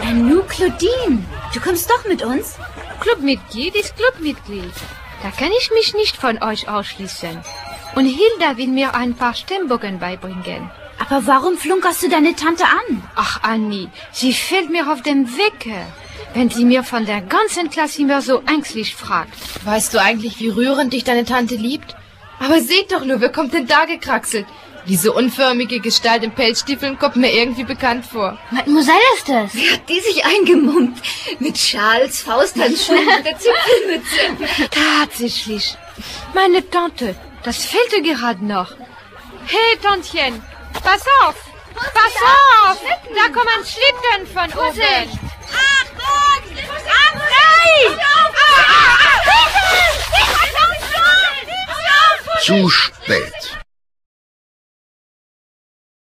Nanu, Claudine, du kommst doch mit uns? Clubmitglied ist Clubmitglied. Da kann ich mich nicht von euch ausschließen. Und Hilda will mir ein paar Stimmbogen beibringen. Aber warum flunkerst du deine Tante an? Ach, Annie, sie fällt mir auf den Wecker, wenn sie mir von der ganzen Klasse immer so ängstlich fragt. Weißt du eigentlich, wie rührend dich deine Tante liebt? Aber seht doch nur, wer kommt denn da gekraxelt? Diese unförmige Gestalt in Pelzstiefeln kommt mir irgendwie bekannt vor. Mademoiselle ist das. Wie hat die sich eingemummt? Mit Schals, Fausthandschuhen und der Zipfelmütze. Tatsächlich. Meine Tante, das fehlte gerade noch. Hey, Tantchen, pass auf! Pass auf! Da kommen Schlitten von oben. Achtung! Nein! Zu spät.